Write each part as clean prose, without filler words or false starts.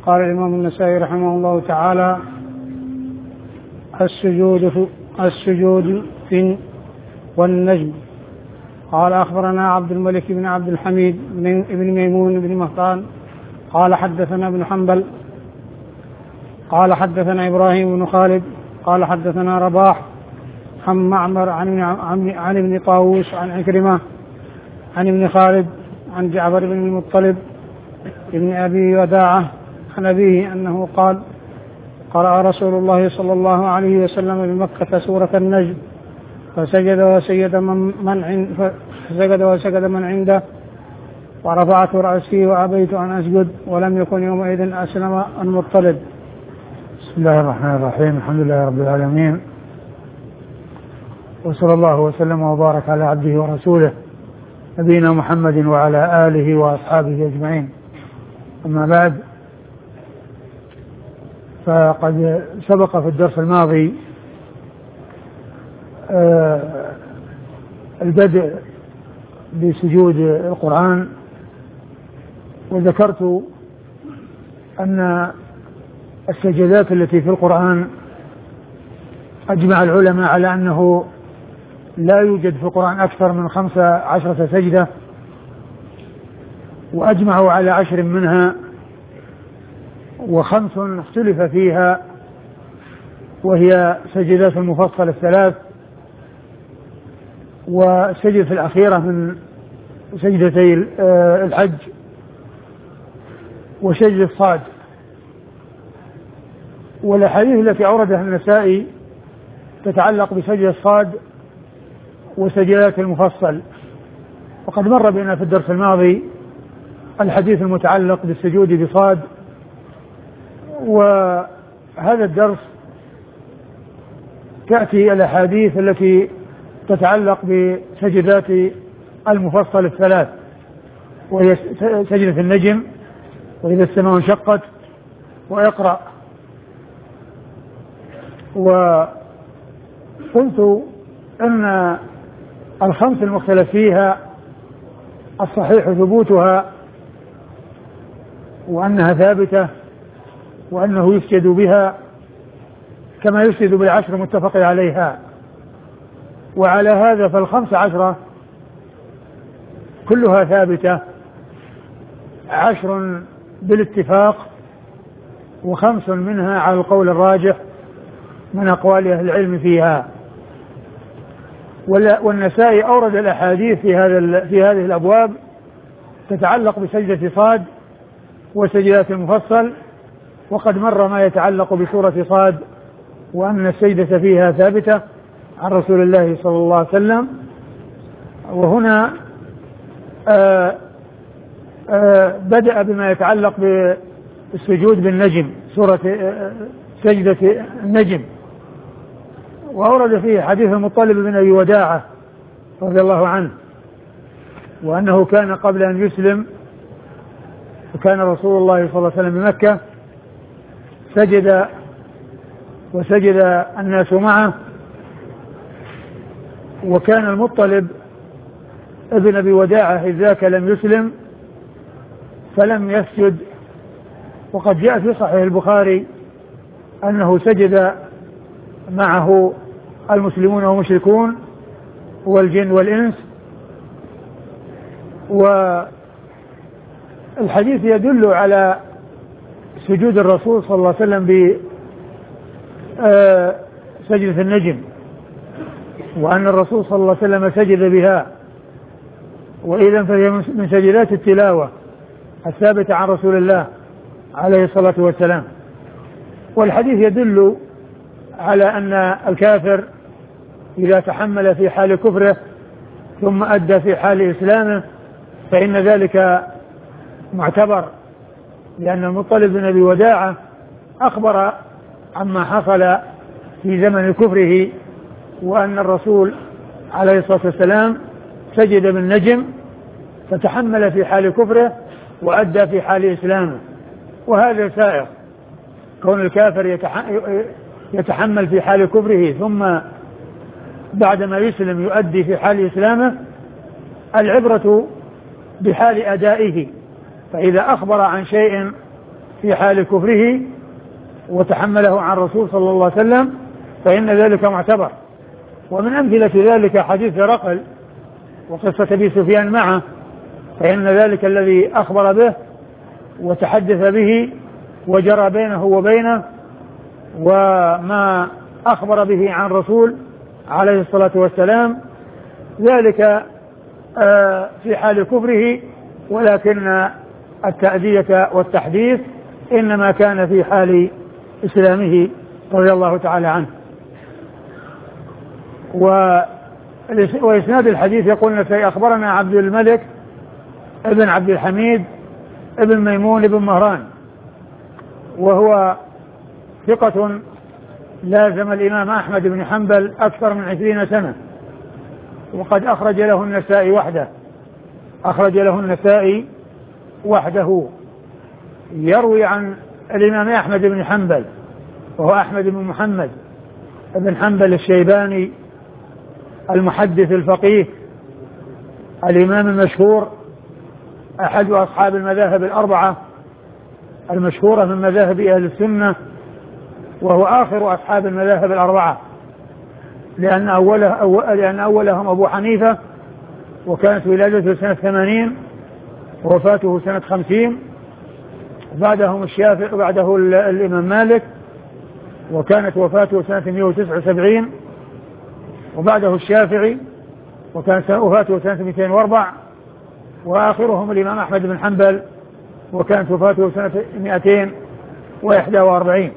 قال الإمام النسائي رحمه الله تعالى: السجود في والنجم. قال: أخبرنا عبد الملك بن عبد الحميد بن ميمون بن مهران قال: حدثنا ابن حنبل قال: حدثنا إبراهيم بن خالد قال: حدثنا رباح عن معمر عن ابن طاووس عن عكرمة عن ابن خالد عن جعفر بن المطلب ابن أبي وداعة عن أبيه أنه قال: قرأ رسول الله صلى الله عليه وسلم بمكة سورة النجم فسجد وسجد من عنده ورفعت رأسي وأبيت أن أسجد ولم يكن يومئذ أسلم المطلب. بسم الله الرحمن الرحيم. الحمد لله رب العالمين، وصلى الله وسلم وبارك على عبده ورسوله نبينا محمد وعلى آله وأصحابه أجمعين. أما بعد، فقد سبق في الدرس الماضي البدء بسجود القرآن، وذكرت أن السجدات التي في القرآن أجمع العلماء على أنه لا يوجد في القرآن أكثر من 15 سجدة، وأجمعوا على 10 منها، و5 اختلف فيها، وهي سجدات المفصل 3، والسجدة الأخيرة من سجدتي الحج، وسجدة صاد. والأحاديث التي أوردها النسائي تتعلق بسجدة صاد وسجدات المفصل، وقد مر بنا في الدرس الماضي الحديث المتعلق بالسجود بصاد. وهذا الدرس تأتي الأحاديث التي تتعلق بسجدات المفصل 3، وهي سجدة النجم، وإذا السماء انشقت، وإقرأ. وقلت أن ال5 المختلف فيها الصحيح ثبوتها، وأنها ثابتة، وأنه يسجد بها كما يسجد بال10 متفق عليها. وعلى هذا فال15 كلها ثابتة، 10 بالاتفاق، و5 منها على القول الراجح من أقوال أهل العلم فيها. والنسائي أورد الأحاديث في هذه الأبواب تتعلق بسجدة صاد وسجدات المفصل، وقد مر ما يتعلق بسورة صاد، وأن السجدة فيها ثابتة عن رسول الله صلى الله عليه وسلم. وهنا بدأ بما يتعلق بالسجود بالنجم، سورة سجدة النجم، وأورد فيه حديث المطلب بن أبي وداعة رضي الله عنه، وأنه كان قبل أن يسلم، وكان رسول الله صلى الله عليه وسلم بمكة، سجد وسجد الناس معه، وكان المطلب ابن أبي وداعة إذ ذاك لم يسلم فلم يسجد. وقد جاء في صحيح البخاري أنه سجد معه المسلمون والمشركون والجن والإنس. والحديث يدل على سجود الرسول صلى الله عليه وسلم بسجدة النجم، وأن الرسول صلى الله عليه وسلم سجد بها، وإذا فهي من سجدات التلاوة الثابتة عن رسول الله عليه الصلاة والسلام. والحديث يدل على أن الكافر إذا تحمل في حال كفره ثم أدى في حال إسلامه فإن ذلك معتبر، لأن المطلب بن أبي وداعة أخبر عما حصل في زمن كفره، وأن الرسول عليه الصلاة والسلام سجد بالنجم فتحمل في حال كفره وأدى في حال إسلامه. وهذا سائر، كون الكافر يتحمل في حال كفره ثم بعدما يسلم يؤدي في حال إسلامه، العبرة بحال أدائه. فإذا أخبر عن شيء في حال كفره وتحمله عن الرسول صلى الله عليه وسلم فإن ذلك معتبر. ومن أمثلة ذلك حديث هرقل وقصة أبي سفيان معه، فإن ذلك الذي أخبر به وتحدث به وجرى بينه وبينه وما أخبر به عن الرسول عليه الصلاة والسلام ذلك في حال كفره، ولكن التأدية والتحديث إنما كان في حال إسلامه رضي الله تعالى عنه. وإسناد الحديث يقول النسائي أخبرنا عبد الملك ابن عبد الحميد ابن ميمون ابن مهران، وهو ثقة لازم الإمام أحمد بن حنبل أكثر من 20 سنة، وقد أخرج له النسائي وحده. يروي عن الإمام أحمد بن حنبل وهو أحمد بن محمد بن حنبل الشيباني المحدث الفقيه الإمام المشهور، أحد أصحاب المذاهب الأربعة المشهورة من مذاهب أهل السنة، وهو آخر أصحاب المذاهب الأربعة، لأن أولهم أبو حنيفة، وكانت ولادته سنة 80 ووفاته سنة 50، بعدهم الشافعي وبعده الإمام مالك، وكانت وفاته سنة 179، وبعده الشافعي وكانت وفاته سنة 204، وآخرهم الإمام أحمد بن حنبل وكانت وفاته سنة 241.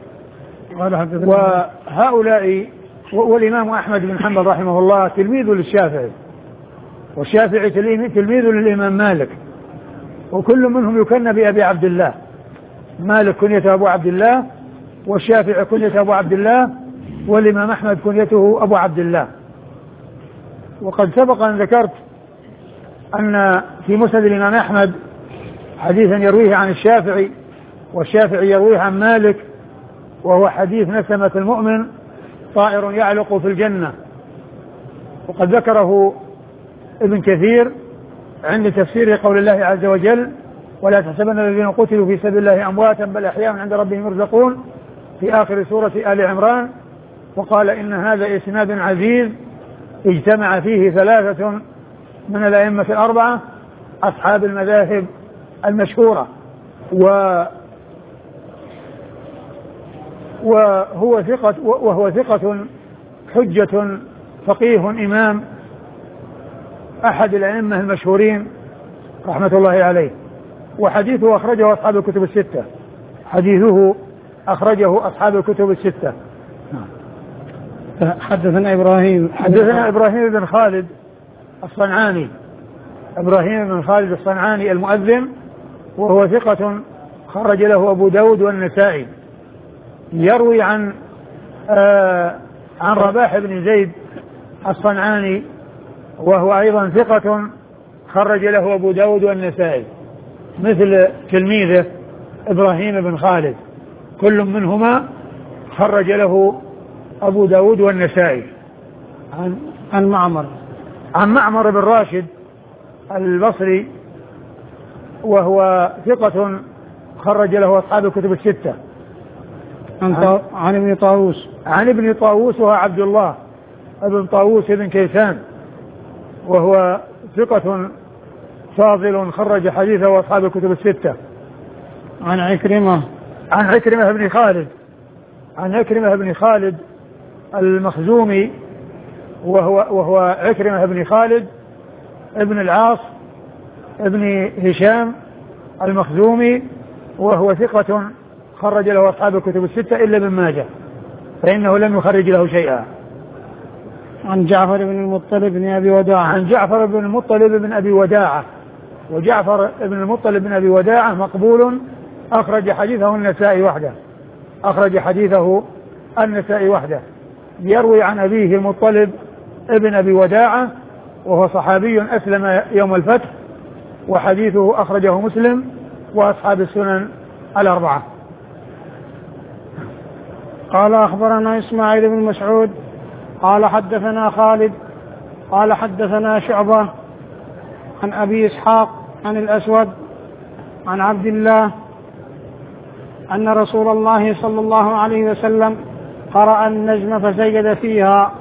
وهؤلاء والإمام أحمد بن حنبل رحمه الله تلميذ للشافعي، والشافعي تلميذ للإمام مالك، وكل منهم يكنى بأبي عبد الله. مالك كنيته أبو عبد الله، والشافعي كنيته أبو عبد الله، والإمام أحمد كنيته أبو عبد الله. وقد سبق أن ذكرت أن في مسند الإمام أحمد حديثا يرويه عن الشافعي، والشافعي يرويه عن مالك، وهو حديث نسمة المؤمن طائر يعلق في الجنة، وقد ذكره ابن كثير عند تفسير قول الله عز وجل: ولا تحسبن الذين قتلوا في سبيل الله أمواتا بل أحياء عند ربهم يرزقون، في آخر سورة آل عمران. وقال: إن هذا إسناد عزيز اجتمع فيه 3 من الأئمة الأربعة أصحاب المذاهب المشهورة، وهو ثقة حجة فقيه إمام، أحد الأئمة المشهورين رحمة الله عليه. وحديثه أخرجه أصحاب الكتب الستة، حدثنا إبراهيم بن خالد الصنعاني المؤذن، وهو ثقة خرج له أبو داود والنسائي. يروي عن رباح بن زيد الصنعاني، وهو أيضا ثقة خرج له أبو داود والنسائي، مثل تلميذه إبراهيم بن خالد، كل منهما خرج له أبو داود والنسائي. عن معمر بن راشد البصري، وهو ثقة خرج له أصحاب الكتب الستة. عن ابن طاووس وهو عبد الله ابن طاووس بن كيسان، وهو ثقة فاضل خرج حديثه أصحاب الكتب الستة. عن عكرمة بن خالد المخزومي، وهو عكرمة بن خالد ابن العاص ابن هشام المخزومي، وهو ثقة خرج له أصحاب الكتب الستة إلا ابن ماجه، فإنه لم يخرج له شيئا. عن جعفر بن المطلب بن أبي وداعة، وجعفر بن المطلب بن أبي وداعة مقبول، أخرج حديثه النسائي وحده. يروي عن أبيه المطلب ابن أبي وداعة، وهو صحابي أسلم يوم الفتح، وحديثه أخرجه مسلم وأصحاب السنن الأربعة. قال: أخبرنا إسماعيل بن مسعود قال حدثنا خالد قال حدثنا شعبة عن أبي إسحاق عن الأسود عن عبد الله أن رسول الله صلى الله عليه وسلم قرأ النجم فسجد فيها.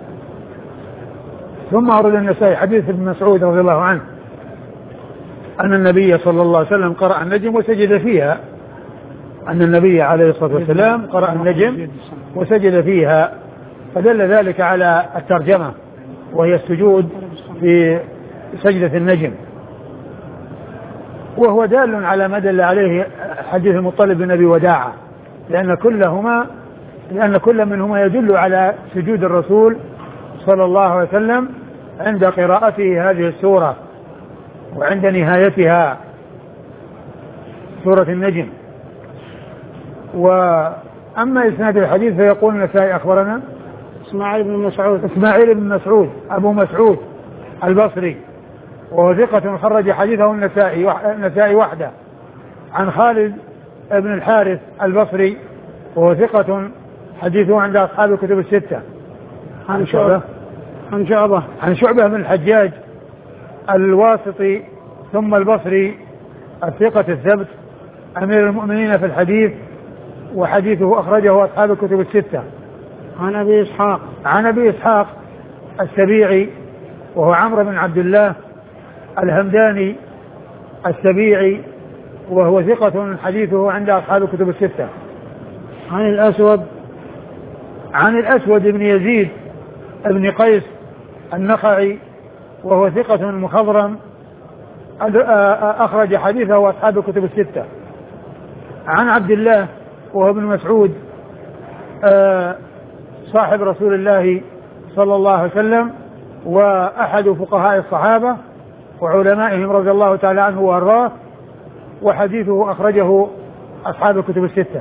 ثم أورد النسائي حديث ابن مسعود رضي الله عنه أن النبي صلى الله عليه وسلم قرأ النجم وسجد فيها، أن النبي عليه الصلاة والسلام قرأ النجم وسجد فيها، فدل ذلك على الترجمة وهي السجود في سجدة النجم، وهو دال على ما دل عليه حديث المطلب بن أبي وداعة، لأن كل منهما يدل على سجود الرسول صلى الله عليه وسلم عند قراءته هذه السورة وعند نهايتها سورة النجم. وأما إسناد الحديث فيقول النسائي أخبرنا إسماعيل بن مسعود أبو مسعود البصري، وهو ثقة خرج حديثه النسائي وحده، عن خالد بن الحارث البصري وهو ثقة حديثه عند أصحاب الكتب الستة. عن شعبة بن الحجاج الواسطي ثم البصري الثقة الثبت أمير المؤمنين في الحديث، وحديثه أخرجه أصحاب الكتب الستة. عن أبي إسحاق السبيعي وهو عمرو بن عبد الله الهمداني السبيعي وهو ثقة حديثه عند أصحاب الكتب الستة. عن الأسود بن يزيد بن قيس النخعي وهو ثقة مخضرم أخرج حديثه أصحاب الكتب الستة. عن عبد الله وهو ابن مسعود صاحب رسول الله صلى الله عليه وسلم وأحد فقهاء الصحابة وعلمائهم رضي الله تعالى عنه وأرضاه، وحديثه أخرجه أصحاب الكتب الستة.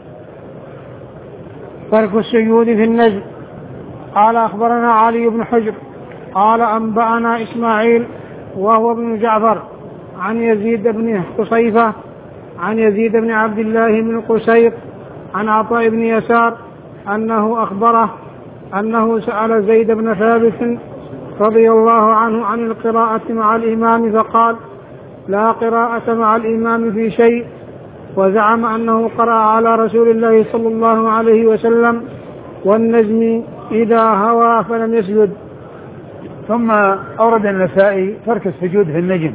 ترك السجود في النجم. قال أخبرنا علي بن حجر قال أنبأنا إسماعيل وهو ابن جعفر عن يزيد بن قصيفة عن يزيد بن عبد الله بن قسيط عن عطاء بن يسار أنه أخبره أنه سأل زيد بن ثابت رضي الله عنه عن القراءة مع الإمام فقال: لا قراءة مع الإمام في شيء، وزعم أنه قرأ على رسول الله صلى الله عليه وسلم: والنجم إذا هوى فلم يسجد. ثم أورد النسائي ترك السجود في النجم،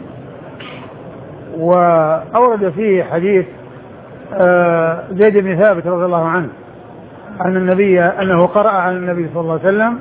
وأورد فيه حديث زيد بن ثابت رضي الله عنه أنه قرأ على النبي صلى الله عليه وسلم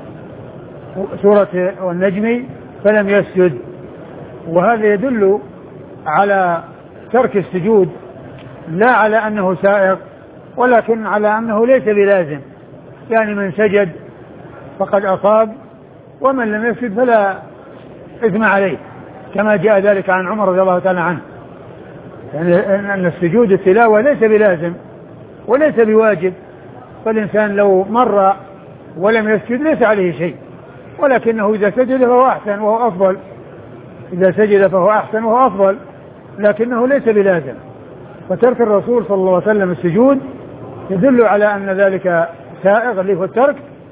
سورة والنجم فلم يسجد، وهذا يدل على ترك السجود لا على أنه سائغ ولكن على أنه ليس بلازم، يعني من سجد فقد أصاب ومن لم يسجد فلا إثم عليه، كما جاء ذلك عن عمر رضي الله تعالى عنه، يعني أن السجود التلاوة ليس بلازم وليس بواجب، فالإنسان لو مر ولم يسجد ليس عليه شيء، ولكنه إذا سجد فهو أحسن وهو أفضل، إذا سجد فهو أحسن وهو أفضل، لكنه ليس بلازم. فترك الرسول صلى الله عليه وسلم السجود يدل على أن ذلك سائغ اللي هو الترك،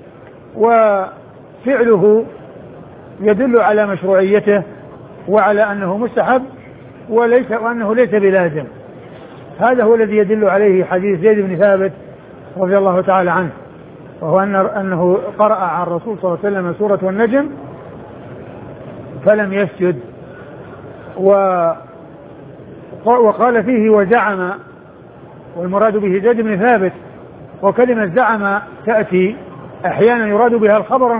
وفعله يدل على مشروعيته وعلى أنه مستحب وأنه ليس بلازم. هذا هو الذي يدل عليه حديث زيد بن ثابت رضي الله تعالى عنه، وهو أنه قرأ على الرسول صلى الله عليه وسلم سورة والنجم فلم يسجد، وقال فيه وزعم، والمراد به زيد بن ثابت، وكلمة زعم تأتي أحيانا يراد بها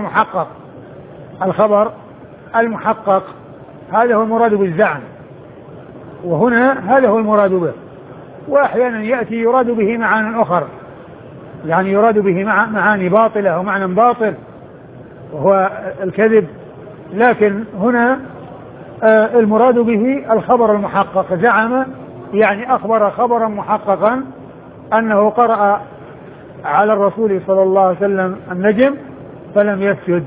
الخبر المحقق، هذا هو المراد بالزعم، وهنا هذا هو المراد به. وأحيانا يأتي يراد به معاني أخر، يعني يراد به معاني باطلة أو معنى باطل وهو الكذب، لكن هنا المراد به الخبر المحقق. زعم يعني أخبر خبرا محققا أنه قرأ على الرسول صلى الله عليه وسلم النجم فلم يسجد.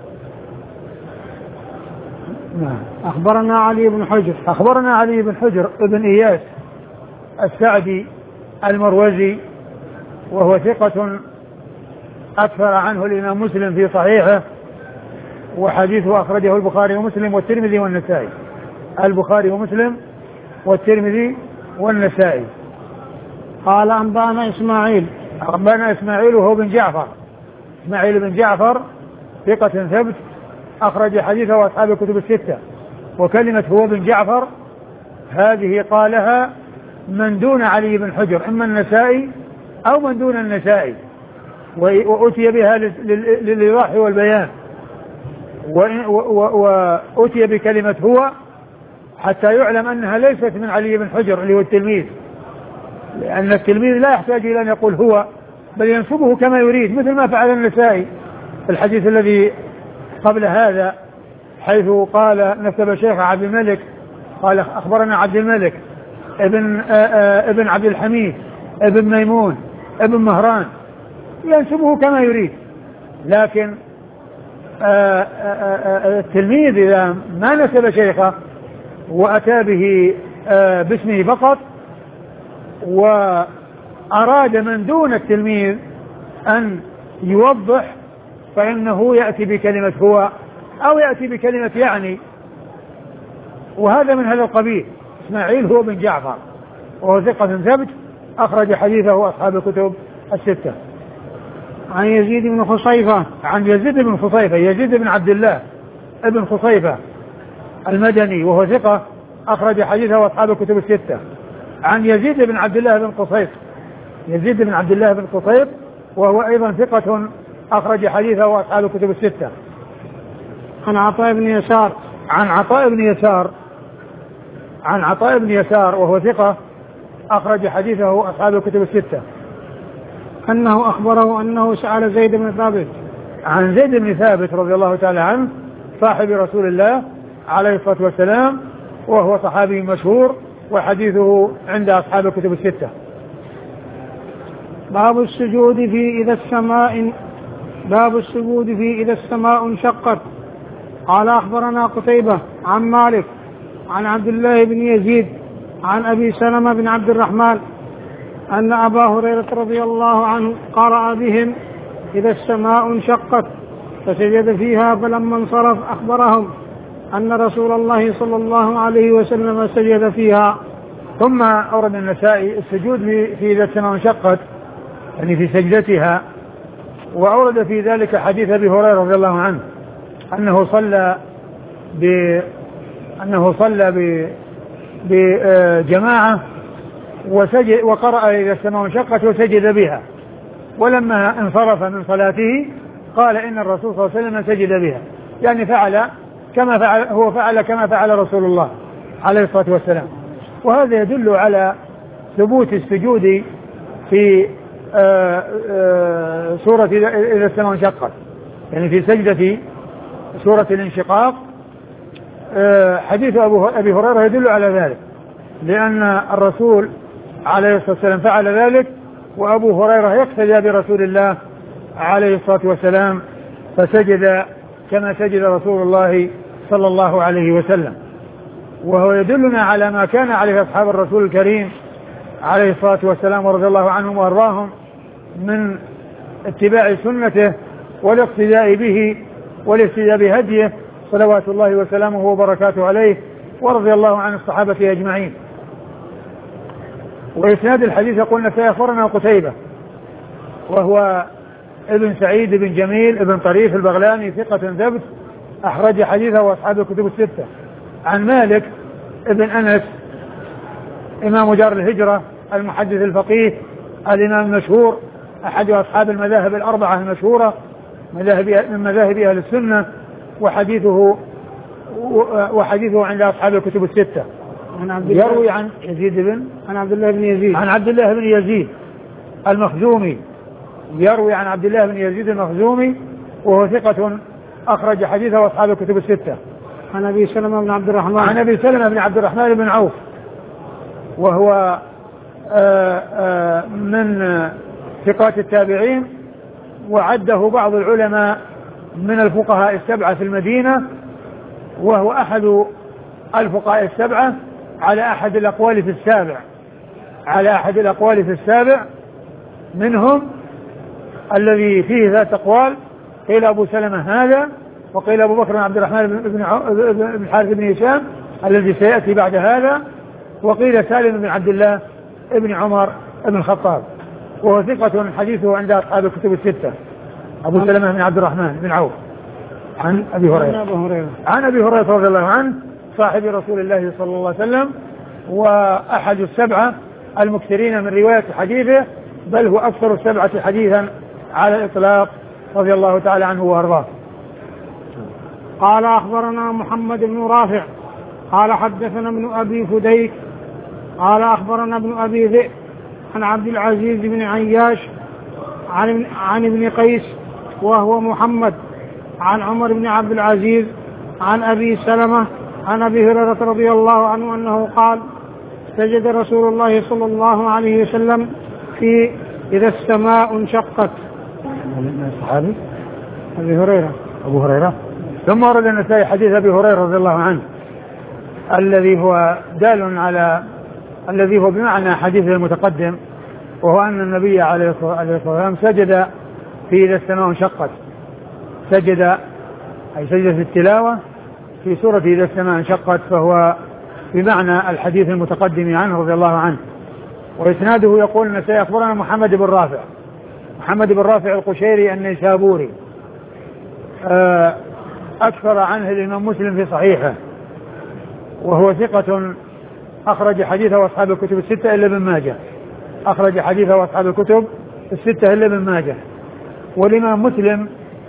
أخبرنا علي بن حجر ابن إياس السعدي المروزي، وهو ثقة أكثر عنه الإمام مسلم في صحيحه، وحديثه أخرجه البخاري ومسلم والترمذي والنسائي. البخاري ومسلم والترمذي والنسائي. قال أنبانا إسماعيل. أنبانا إسماعيل وهو بن جعفر، إسماعيل بن جعفر ثقة ثبت أخرج حديثه أصحاب الكتب الستة. وكلمة هو بن جعفر هذه قالها من دون علي بن حجر، إما النسائي أو من دون النسائي، وأتي بها للإيضاح والبيان، وأتي بكلمة هو حتى يعلم أنها ليست من علي بن حجر اللي هو التلميذ، لأن التلميذ لا يحتاج إلى أن يقول هو، بل ينسبه كما يريد، مثل ما فعل النسائي في الحديث الذي قبل هذا، حيث قال نسب شيخ عبد الملك، قال أخبرنا عبد الملك ابن عبد الحميد ابن ميمون ابن مهران، ينسبه كما يريد. لكن التلميذ إذا ما نسب شيخه وأتى به باسمه فقط، وأراد من دون التلميذ أن يوضح، فإنه يأتي بكلمة هو أو يأتي بكلمة يعني، وهذا من هذا القبيل. إسماعيل هو بن جعفر وهو ثقة ثبت أخرج حديثه أصحاب الكتب الستة. عن يزيد بن خصيفة. عن يزيد بن خصيفة، يزيد بن عبد الله ابن خصيفة المدني وهو ثقة أخرج حديثه أصحاب الكتب الستة. عن يزيد بن عبد الله بن قصيف، يزيد بن عبد الله بن قصيف وهو أيضا ثقة أخرج حديثه أصحاب الكتب الستة. عن عطاء بن يسار. عن عطاء بن يسار، عن عطاء بن يسار وهو ثقة أخرج حديثه أصحاب الكتب الستة. أنه أخبره أنه سأل زيد بن ثابت. عن زيد بن ثابت رضي الله تعالى عنه صاحب رسول الله عليه الصلاة والسلام، وهو صحابي مشهور وحديثه عند أصحاب الكتب الستة. باب السجود في إذا السماء انشقت. قال أخبرنا قتيبة عن مالك عن عبد الله بن يزيد عن أبي سلمة بن عبد الرحمن أن أبا هريرة رضي الله عنه قرأ بهم إذا السماء انشقت فسجد فيها، فلما انصرف أخبرهم أن رسول الله صلى الله عليه وسلم سجد فيها. ثم أورد النسائي السجود في إذا السماء انشقت، يعني في سجدتها، وأورد في ذلك حديث أبي هريرة رضي الله عنه أنه صلى بجماعة وقرأ إذا السماء انشقت وسجد بها، ولما انصرف من صلاته قال إن الرسول صلى الله عليه وسلم سجد بها، يعني فعل كما فعل رسول الله عليه الصلاة والسلام. وهذا يدل على ثبوت السجود في سورة إذا السماء انشقت، يعني في سجدة سورة الانشقاق. حديث أبي هريرة يدل على ذلك، لأن الرسول عليه الصلاة والسلام فعل ذلك، وأبو هريرة يقتدى برسول الله عليه الصلاة والسلام فسجد كما سجد رسول الله صلى الله عليه وسلم. وهو يدلنا على ما كان عليه أصحاب الرسول الكريم عليه الصلاة والسلام ورضي الله عنهم وأرضاهم من اتباع سنته والاقتداء به والاهتداء بهديه صلوات الله وسلامه وبركاته عليه، ورضي الله عن الصحابة أجمعين. وإسناد الحديث قلنا سيخبرنا قتيبة وهو ابن سعيد بن جميل ابن طريف البغلاني ثقة ثبت أخرج حديثه وأصحاب الكتب الستة. عن مالك ابن أنس إمام دار الهجرة المحدث الفقيه الإمام المشهور أحد أصحاب المذاهب الأربعة المشهورة من مذاهب أهل السنة، وحديثه عند أصحاب الكتب الستة. يروي عن عبد الله بن يزيد المخزومي، يروي عن عبد الله بن يزيد المخزومي وهو ثقة أخرج حديثه أصحاب الكتب الستة. عن أبي سلمة بن عبد الرحمن بن عوف وهو من ثقات التابعين، وعده بعض العلماء من الفقهاء السبعة في المدينة، وهو أحد الفقهاء السبعة على أحد الأقوال في السابع، منهم الذي فيه ذات أقوال، قيل أبو سلمة هذا، وقيل أبو بكر عبد الرحمن بن الحارث بن هشام الذي سيأتي بعد هذا، وقيل سالم بن عبد الله ابن عمر بن الخطاب، وهو ثقة حديثه عند أصحاب الكتب الستة. أبو سلمة بن عبد الرحمن بن عوف عن أبي هريرة عن أبي هريرة رضي الله عنه صاحب رسول الله صلى الله عليه وسلم، وأحد السبعة المكثرين من رواية حديثه، بل هو أكثر السبعة حديثا على الإطلاق رضي الله تعالى عنه وأرضاه. قال أخبرنا محمد بن رافع قال حدثنا ابن أبي فديك قال أخبرنا ابن أبي ذئب عن عبد العزيز بن عياش عن ابن قيس وهو محمد عن عمر بن عبد العزيز عن أبي سلمة عن أبي هريرة رضي الله عنه أنه قال سجد رسول الله صلى الله عليه وسلم في إذا السماء انشقت. الصحابي أبو هريرة. ثم ورد النسائي حديث أبي هريرة رضي الله عنه الذي هو دال على الذي هو بمعنى حديث المتقدم، وهو أن النبي عليه الصلاة والسلام سجد في إذا السماء انشقت، سجد أي سجد في التلاوة في سورة إذا السماء انشقت، فهو بمعنى الحديث المتقدم عنه رضي الله عنه. وإسناده يقول النسائي أخبرنا محمد بن رافع القشيري النيسابوري، أكثر عنه الإمام مسلم في صحيحه، وهو ثقة أخرج حديثه أصحاب الكتب الستة إلا ابن ماجه، أخرج حديثه أصحاب الكتب الستة إلا ابن ماجه. والإمام مسلم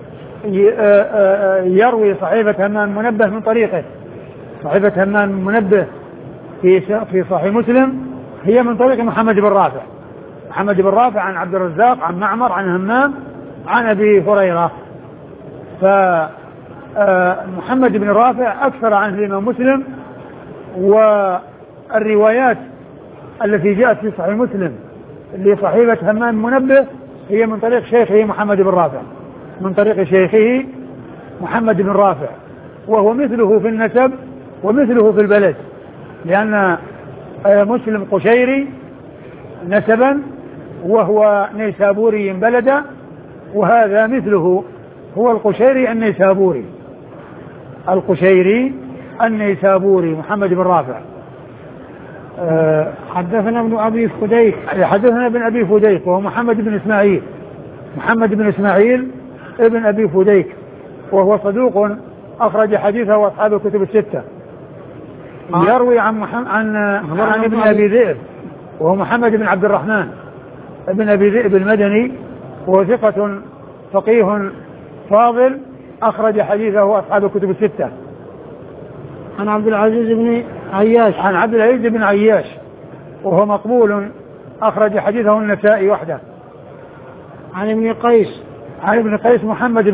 يروي صحيفة همام منبه من طريقه، صحيفة همام منبه في صحيح مسلم هي من طريق محمد بن رافع عن عبد الرزاق عن معمر عن همام عن أبي هريرة. فمحمد بن رافع أكثر عنه الإمام مسلم، والروايات التي جاءت في صحيح مسلم لصحيفة همام منبه هي من طريق شيخه محمد بن رافع، من طريق شيخه محمد بن رافع، وهو مثله في النسب ومثله في البلد، لأن مسلم قشيري نسبا وهو نيسابوري بلدا، وهذا مثله هو القشيري النيسابوري محمد بن رافع. حدثنا ابن أبي فديك وهو محمد بن إسماعيل ابن أبي فديك، وهو صدوق أخرج حديثه وأصحاب الكتب الستة. يروي عن ابن أبي ذئب، وهو محمد بن عبد الرحمن ابن أبي ذئب المدني، وهو ثقة فقيه فاضل أخرج حديثه وأصحاب الكتب الستة. عن عبد العزيز بن عياش وهو مقبول أخرج حديثه النسائي وحده. عن ابن قيس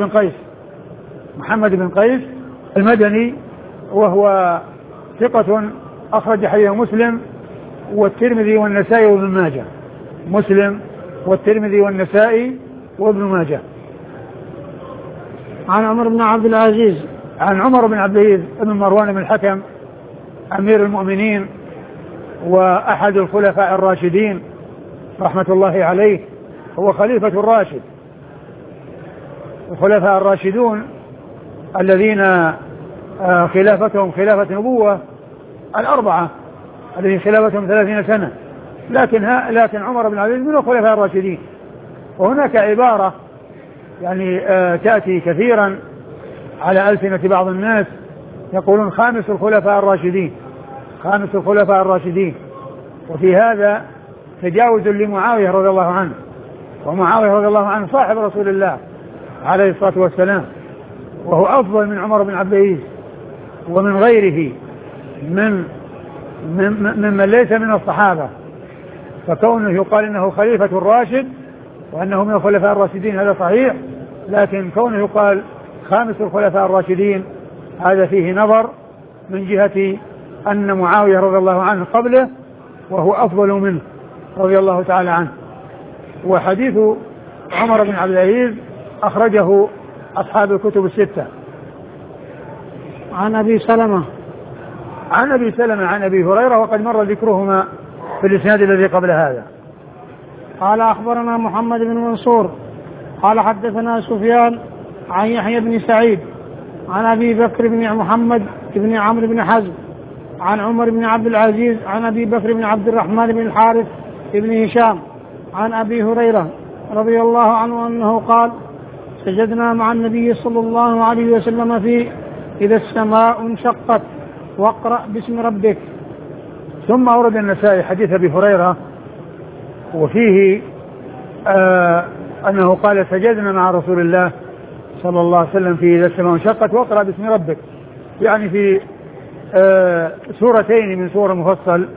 محمد بن قيس المدني، وهو ثقة أخرج حديثه مسلم والترمذي والنسائي وابن ماجه. مسلم والترمذي والنسائي وابن ماجه. عن عمر بن عبد العزيز بن مروان بن الحكم أمير المؤمنين وأحد الخلفاء الراشدين رحمة الله عليه، هو خليفة الراشد. الخلفاء الراشدون الذين خلافتهم خلافة نبوة الأربعة الذين خلافتهم 30 سنة، لكن عمر بن عبد العزيز من الخلفاء الراشدين. وهناك عبارة يعني تأتي كثيرا على ألسنة بعض الناس يقولون خامس الخلفاء الراشدين، وفي هذا تجاوز لمعاوية رضي الله عنه، ومعاوية رضي الله عنه صاحب رسول الله عليه الصلاة والسلام، وهو أفضل من عمر بن عبد العزيز ومن غيره ممن ليس من الصحابة. فكونه يقال إنه خليفة الراشد وأنه من الخلفاء الراشدين هذا صحيح، لكن كونه يقال خامس الخلفاء الراشدين هذا فيه نظر، من جهة أن معاوية رضي الله عنه قبله وهو أفضل منه رضي الله تعالى عنه. وحديث عمر بن عبد العزيز أخرجه أصحاب الكتب الستة. عن أبي سلمة عن أبي هريرة، وقد مر ذكرهما في الإسناد الذي قبل هذا. قال أخبرنا محمد بن منصور قال حدثنا سفيان عن يحيى بن سعيد عن أبي بكر بن محمد بن عمرو بن حزم عن عمر بن عبد العزيز عن أبي بكر بن عبد الرحمن بن الحارث بن هشام عن أبي هريرة رضي الله عنه أنه قال سجدنا مع النبي صلى الله عليه وسلم في إذا السماء انشقت واقرأ باسم ربك. ثم أورد النسائي حديث أبي هريرة وفيه أنه قال سجدنا مع رسول الله صلى الله عليه وسلم في إذا السماء انشقت واقرأ باسم ربك، يعني في سورتين من سورة مفصل،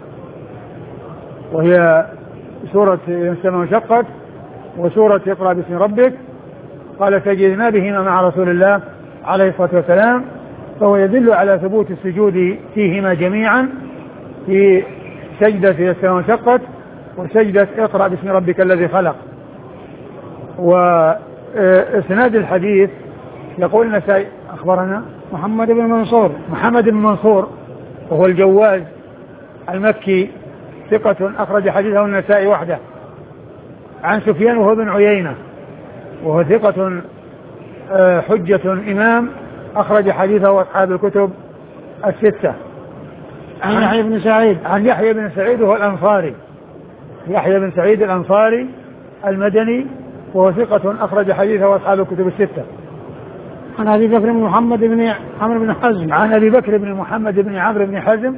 وهي سورة إذا السماء انشقت وسورة اقرأ باسم ربك. قال سجدنا بهما مع رسول الله عليه الصلاة والسلام، فهو يدل على ثبوت السجود فيهما جميعا، في سجدة إذا السماء انشقت وسجدة اقرأ باسم ربك الذي خلق. وإسناد الحديث يقول النسائي أخبرنا محمد بن منصور وهو الجواز المكي ثقة أخرج حديثه النسائي وحده، عن سفيان وهو بن عيينة وهو ثقة حجة إمام أخرج حديثه أصحاب الكتب الستة. عن يحيى بن سعيد وهو الأنصاري، يحيى بن سعيد الأنصاري المدني وهو ثقة أخرج حديثه أصحاب الكتب الستة. عن أبي بكر بن محمد بن عمرو بن حزم، عن أبي بكر بن محمد بن عمرو بن حزم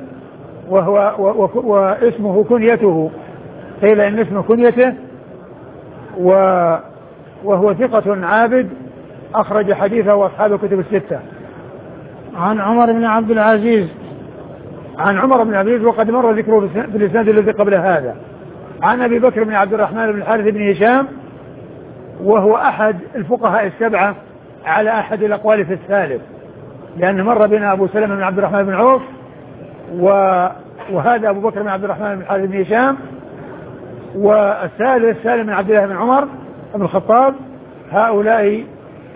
واسمه كنيته، قيل إن اسمه كنيته، وهو ثقة عابد أخرج حديثه أصحاب الكتب الستة. عن عمر بن عبد العزيز، وقد مر ذكره في الإسناد الذي قبل هذا. عن أبي بكر بن عبد الرحمن بن الحارث بن هشام، وهو أحد الفقهاء السبعة على أحد الأقوال في الثالث، لأن مر بنا أبو سلمة بن عبد الرحمن بن عوف وهذا أبو بكر بن عبد الرحمن بن الحارث بن هشام، والثالث سالم بن عبد الله بن عمر بن الخطاب. هؤلاء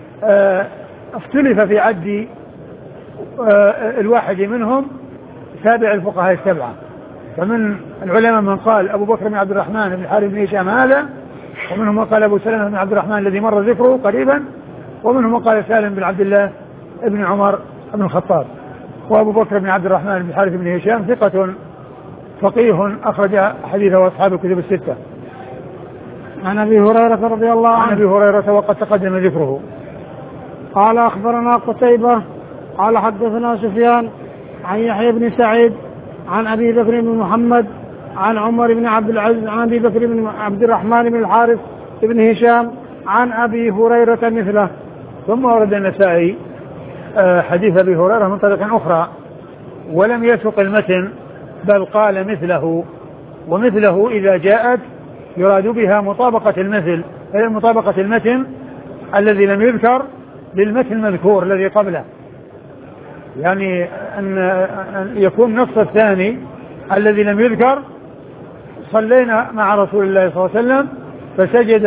اختلف في عد الواحد منهم تابع الفقهاء السبعة، فمن العلماء من قال أبو بكر بن عبد الرحمن بن الحارث بن هشام هذا، ومنهم من قال أبو سلمة بن عبد الرحمن الذي مر ذكره قريبا، ومنهم من قال سالم بن عبد الله بن عمر بن الخطاب. وأبو بكر بن عبد الرحمن بن الحارث بن هشام ثقة فقيه أخرج حديثه أصحاب الكتب الستة. عن أبي هريرة رضي الله عنه، عن أبي هريرة وقد تقدم ذكره. قال أخبرنا قتيبة قال حدثنا سفيان عن يحيى بن سعيد عن أبي بكر بن محمد عن عمر بن عبد العزيز عن أبي بكر بن عبد الرحمن بن الحارث بن هشام عن أبي هريرة مثله. ثم ورد النسائي حديث أبي هريرة من طريق أخرى ولم يسق المتن، بل قال مثله، ومثله إذا جاءت يراد بها مطابقة المثل، مطابقة المتن الذي لم يذكر للمتن المذكور الذي قبله، يعني أن يكون النص الثاني الذي لم يذكر صلينا مع رسول الله صلى الله عليه وسلم فسجد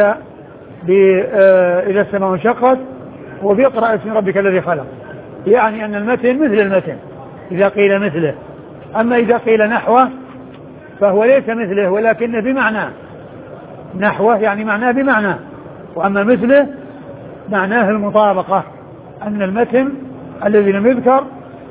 إذا السماء انشقت وبيقرأ اسم ربك الذي خلق، يعني أن المتن مثل المتن إذا قيل مثله. أما إذا قيل نحوه فهو ليس مثله ولكن بمعنى، نحوه يعني معناه بمعنى، وأما مثله معناه المطابقة، أن المتن الذي لم يذكر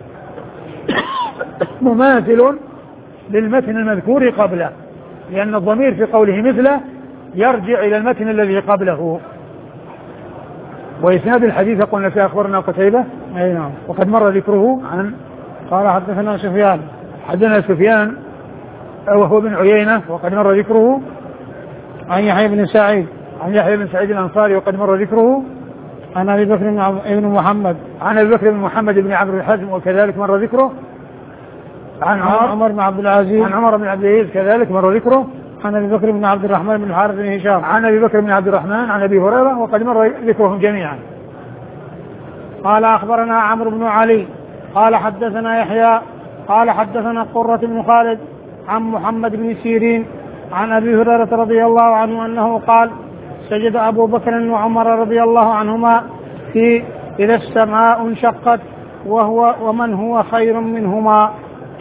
مماثل للمتن المذكور قبله، لأن الضمير في قوله مثله يرجع إلى المتن الذي قبله. وإسناد الحديث قلنا في أخبرنا قتيبة، أي نعم، وقد مر ذكره. عن قال حدثنا سفيان وهو بن عيينة وقد مر ذكره. عن يحيى بن سعيد الأنصاري وقد مر ذكره. عن أبي بكر بن محمد بن عمرو بن حزم وكذلك مر ذكره. عن عمر بن عبد العزيز كذلك مر ذكره. عن أبي بكر بن عبد الرحمن بن الحارث بن هشام عن أبي بكر بن عبد الرحمن عن أبي هريرة وقد مر ذكرهم جميعا. قال أخبرنا عمرو بن علي قال حدثنا يحيى قال حدثنا قرة بن خالد عن محمد بن سيرين عن أبي هريرة رضي الله عنه أنه قال سجد أبو بكر وعمر رضي الله عنهما في إذا السماء انشقت ومن هو خير منهما.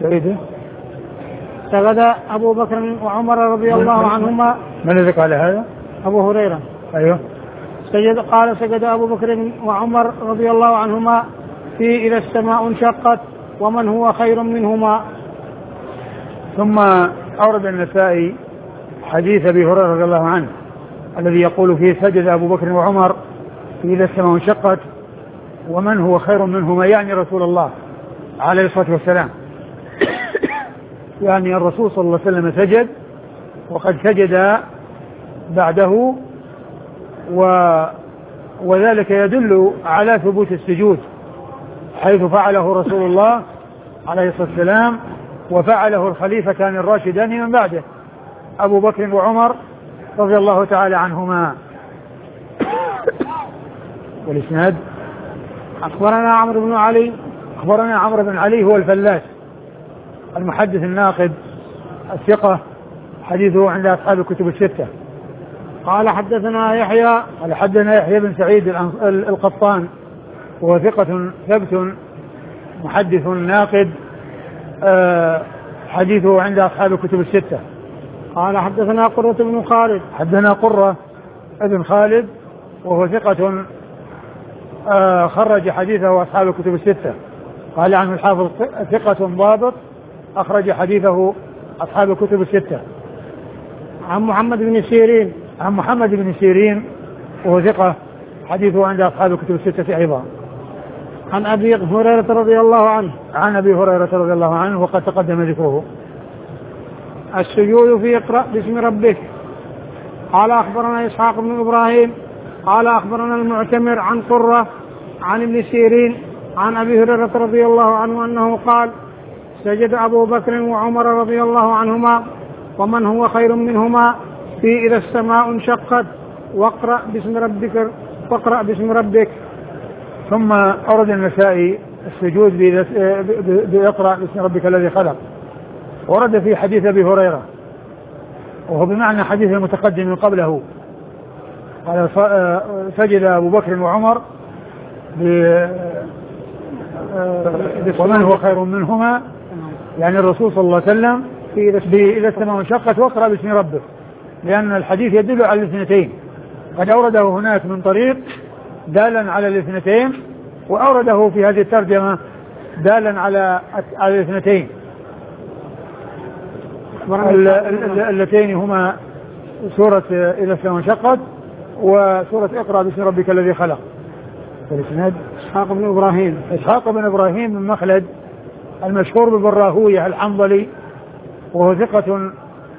سجد أبو بكر وعمر رضي الله عنهما. من الذي قال هذا؟ أبو هريرة. أيوه. سجد أبو بكر وعمر رضي الله عنهما في إذا السماء انشقت ومن هو خير منهما. ثم أورد النسائي حديث أبي هريرة رضي الله عنه الذي يقول فيه سجد أبو بكر وعمر إذا السماء انشقت ومن هو خير منهما، يعني رسول الله عليه الصلاة والسلام. يعني الرسول صلى الله عليه وسلم سجد وقد سجد بعده، وذلك يدل على ثبوت السجود، حيث فعله رسول الله عليه الصلاة والسلام وفعله الخليفتان الراشدان من بعده أبو بكر وعمر رضي الله تعالى عنهما. والإسناد أخبرنا عمرو بن علي. أخبرنا عمرو بن علي هو الفلاس المحدث الناقد الثقة، حديثه عند أصحاب الكتب الستة. قال حدثنا يحيى. قال حدثنا يحيى بن سعيد القطان وهو ثقة ثبت محدث ناقد، حديثه عند أصحاب الكتب الستة. قال حدثنا قرة بن خالد. حدثنا قرة ابن خالد وهو ثقة خرج حديثه أصحاب الكتب الستة. قال عنه الحافظ ثقة ضابط أخرج حديثه أصحاب الكتب الستة. عن محمد بن سيرين. عن محمد بن سيرين وهو ثقة حديثه عند أصحاب الكتب الستة أيضا. عن أبي هريرة رضي الله عنه. عن أبي هريرة رضي الله عنه وقد تقدم ذكره. السجود في اقرأ باسم ربك. قال أخبرنا إسحاق بن إبراهيم قال أخبرنا المعتمر عن قرة عن ابن سيرين عن أبي هريرة رضي الله عنه أنه قال سجد أبو بكر وعمر رضي الله عنهما ومن هو خير منهما في إذا السماء انشقت واقرأ باسم ربك. ثم أورد النسائي السجود بإقرأ باسم ربك الذي خلق، ورد في حديث أبي هريرة وهو بمعنى حديث المتقدم من قبله. قال سجد أبو بكر وعمر ومن هو خير منهما، يعني الرسول صلى الله عليه وسلم إذا السماء انشقت واقرأ باسم ربك، لأن الحديث يدل على الاثنتين. قد أورده هناك من طريق دالا على الاثنتين، وأورده في هذه الترجمة دالا على الاثنتين اللتين هما سورة إذا السماء انشقت وسورة اقرأ باسم ربك الذي خلق. والإسناد إسحاق بن إبراهيم. إسحاق بن إبراهيم من مخلد المشهور بالراهوية الحنظلي، وهو ثقة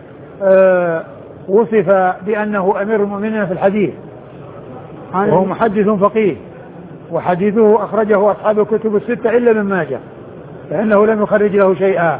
وصف بأنه أمير المؤمنين في الحديث، وهو محدث فقيه، وحديثه أخرجه أصحاب الكتب الستة إلا من ماجه، فإنه لم يخرج له شيئا.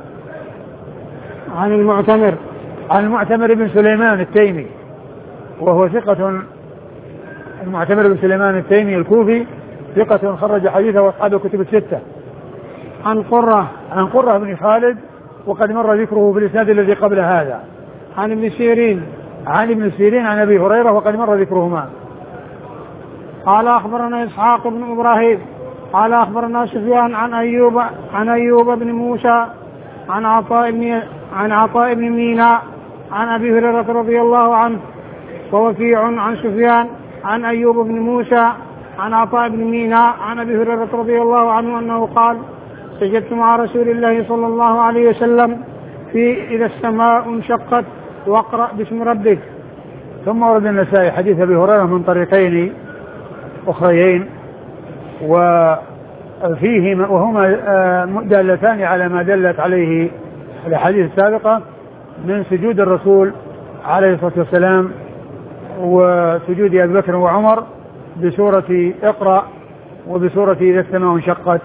عن المعتمر بن سليمان التيمي، وهو ثقة. المعتمر بن سليمان التيمي الكوفي ثقة خرج حديثه أصحاب الكتب الستة. عن قرة بن خالد وقد مر ذكره في الإسناد الذي قبل هذا. عن ابن سيرين عن أبي هريرة وقد مر ذكرهما. قال أخبرنا إسحاق بن إبراهيم قال أخبرنا سفيان عن أيوب بن موسى عن عطاء بن ميناء عن أبي هريرة رضي الله عنه، ووكيع عن سفيان عن أيوب بن موسى عن عطاء بن ميناء عن أبي هريرة رضي الله عنه أنه قال سجدت مع رسول الله صلى الله عليه وسلم في إذا السماء انشقت واقرأ باسم ربك. ثم ورد النسائي حديث أبي هريرة من طريقين أخريين وفيهما وهما دالتان على ما دلت عليه الأحاديث السابقة من سجود الرسول عليه الصلاة والسلام وسجود أبي بكر وعمر بسورة اقرأ وبسورة إذا السماء انشقت.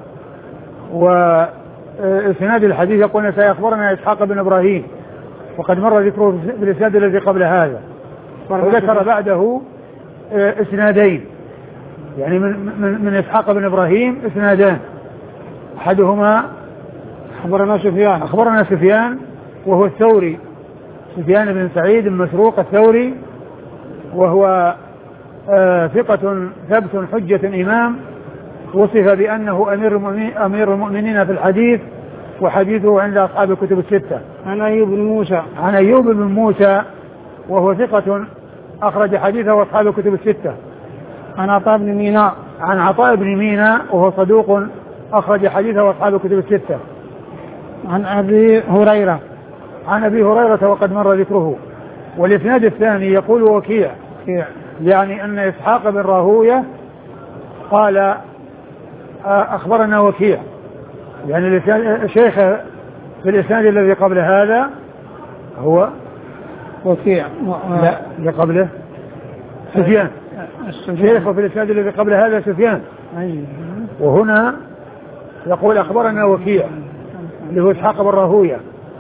وإسناد الحديث يقول النسائي أخبرنا إسحاق بن إبراهيم وقد مر ذكره بالإسناد الذي قبل هذا، وذكر بعده إسنادين، يعني من إسحاق بن إبراهيم إسنادان، أحدهما أخبرنا سفيان وهو الثوري، سفيان بن سعيد المسروق الثوري، وهو ثقة ثبت حجة إمام، وصف بأنه أمير المؤمنين في الحديث، وحديثه عند أصحاب الكتب الستة. عن أيوب بن موسى وهو ثقة أخرج حديثه أصحاب الكتب الستة. عن عطاء بن ميناء وهو صدوق أخرج حديثه أصحاب الكتب الستة. عن أبي هريرة عن أبي هريرة وقد مر ذكره. والإسناد الثاني يقول وكيع، يعني أن إسحاق بن راهوية قال أخبرنا وكيع، يعني شيخ في الإسناد الذي قبل هذا هو وكيع. لا اللي قبله سفيان. الشيخ في الإسناد الذي قبل هذا سفيان، وهنا يقول أخبرنا وكيع اللي هو إسحاق بن راهوية.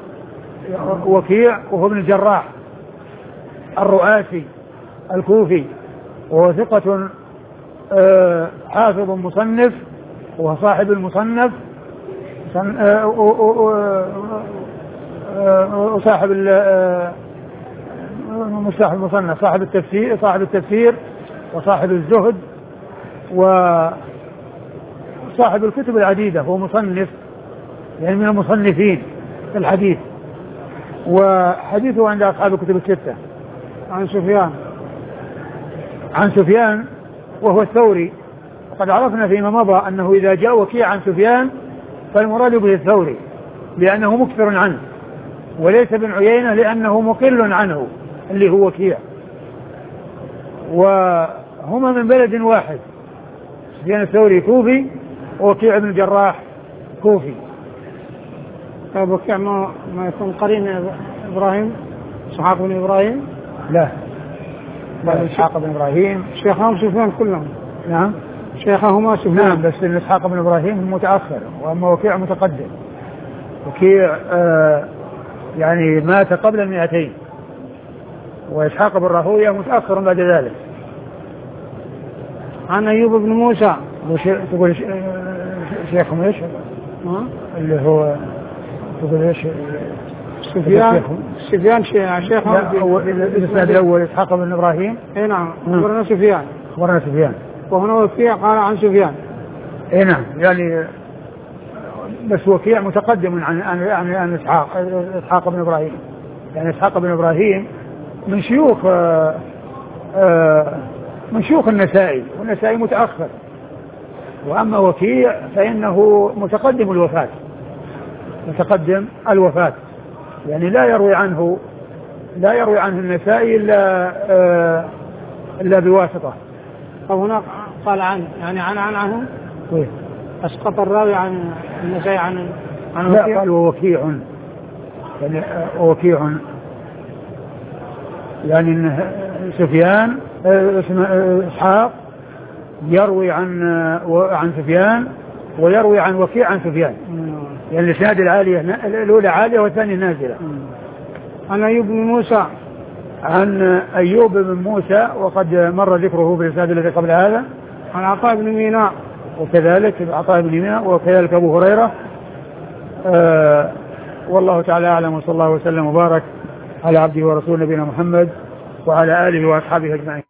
وكيع وهو ابن الجراح الرؤاسي الكوفي، وهو ثقة حافظ مصنف، وهو صاحب المصنف وصاحب المصنف، صاحب التفسير وصاحب الزهد وصاحب الكتب العديدة. هو مصنف يعني من المصنفين في الحديث، وحديثه عند أصحاب الكتب الستة. عن سفيان وهو الثوري. وقد عرفنا فيما مضى أنه إذا جاء وكيع عن سفيان فالمراد به الثوري لأنه مكثر عنه، وليس بن عيينة لأنه مقل عنه اللي هو وكيع، وهما من بلد واحد. سفيان الثوري كوفي ووكيع بن الجراح كوفي. طيب وكيع ما يكون قرين إبراهيم إسحاق بن إبراهيم؟ لا إسحاق بن إبراهيم شيخهم سفيان كلهم. نعم شيخهما سفيان. نعم بس إسحاق بن إبراهيم متأخر وأما وكيع متقدم. وكيع يعني مات قبل 200، وإسحاق بن راهوية متأخر بعد ذلك. عن أيوب بن موسى. تقول شيخهم إيش؟ اللي هو تقول إيش؟ سفيان شيخهم. الإسناد الأول إسحاق بن إبراهيم. إيه نعم. أخبرنا سفيان. وهنا وكيع قال عن سفيان. إيه نعم، يعني بس وكيع متقدم عن إسحاق بن إبراهيم. يعني إسحاق بن إبراهيم من شيوخ النسائي، والنسائي متأخر. وأما وكيع فإنه متقدم الوفاة، يعني لا يروي عنه النسائي إلا بواسطة. أو هنا قال عنه أسقط الراوي عن النسائي عن لا وكيع. قال ووكيع، يعني وكيع يعني إن سفيان إسحاق يروي عن سفيان ويروي عن وكيع عن سفيان. يعني الإسناد الأولى عالية والثانية نازلة. عن أيوب بن موسى. عن أيوب بن موسى وقد مر ذكره في الإسناد الذي قبل هذا. عن عطاء بن ميناء. وكذلك عطاء بن ميناء وكذلك أبو هريرة. والله تعالى أعلم، وصلى الله وسلم وبارك على عبده ورسوله نبينا محمد وعلى آله وأصحابه أجمعين.